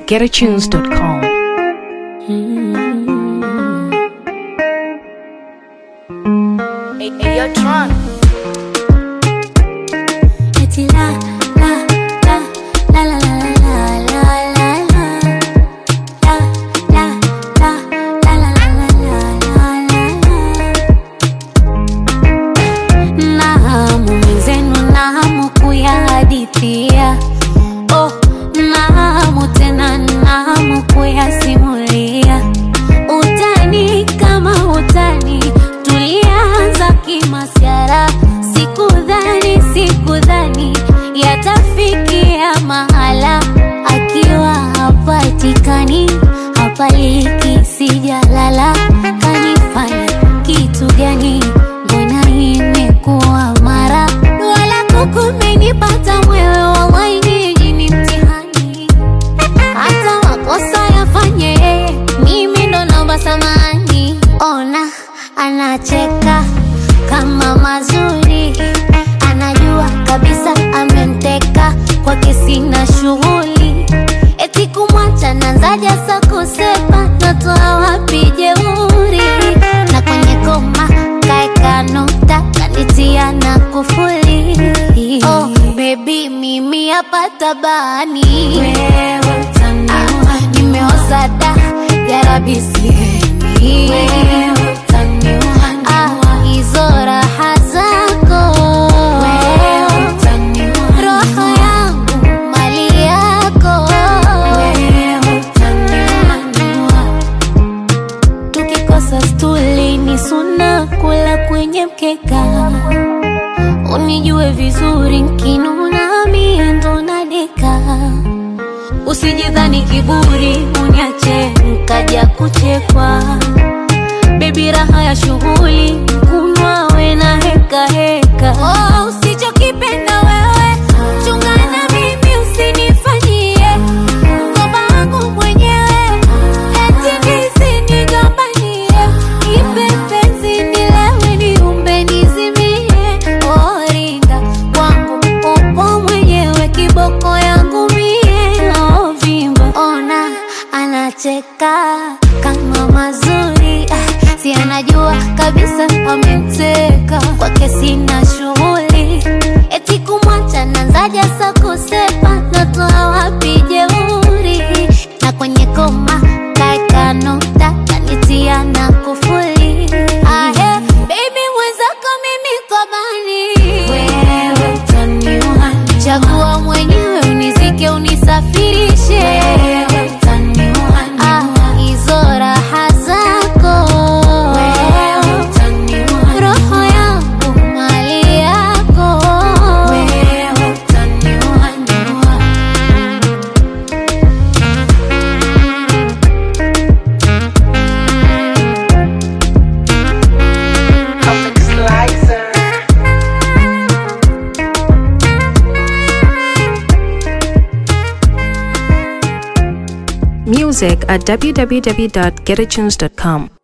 www.getatunes.com. Hey, yo, Tron. Eti la la la la la la la la la nahamu mwenzenu, nahamu kuyahadithia. Oh, nahamu tena, nahamu kuyasimulia. Utani kama utani, tulianza kimasiara. Sikudhani yatafikia mahala. Akiwa hapatikani, hapaliki, sijalala. Kanifanya kitu gani? Mbona imekuwa mara? Wala kukumenipata mwewe, wallahi ni mtihani. Hata makosa yafanye, mimi ndo naomba samahani. Ona anacheka kama mazuri, anajua kabisa amemteka, kwake sina shughuli. Eti kumwacha nanzaja sa kusepa, natoa wapi jeuri? Na kwenye koma kaeka nukta, kanitia na kufuli. Oh baby, mimi hapa tabani, wewe utaniua. Nimeoza da, ya Rabbi sihemi, wewe utaniua. Hizo raha zako, wewe utaniua. Roho yangu mali yako, wewe utaniua. Tukikosa stuli ni suna, kula kwenye mkeka. Unijue vizuri nkinuna, mie ndo nadeka. Usijidhani kiburi uniache nkaja kuchekwa. Baby raha ya shughuli, kunwa we na heka heka. Oh, usichokipenda wewe, chungana mimi usinifanyie. Mkoba wangu mwenyewe, eti ndizi nigombanie. Nipe penzi nilewe, niumbe nizimie. Oh ringa, kwangu upo mwenyewe, kiboko yangu mie. Oh vimba, ona anacheka kama mazuri. Si anajua kabisa amemteka, kwake sina shughuli. Eti kumwacha nanzaja sa kusepa, natoa wapi jeuri? Na kwenye koma kaeka nukta, kanitia na kufuli. Ahe, baby mwenzako mimi komani, wewe utaniua. Chagua mwenyewe, unizike unisafirishe, wewe utaniua. Hizo raha zako, wewe utaniua. Roho yangu mali yako, wewe utaniua. Music at www.getatunes.com.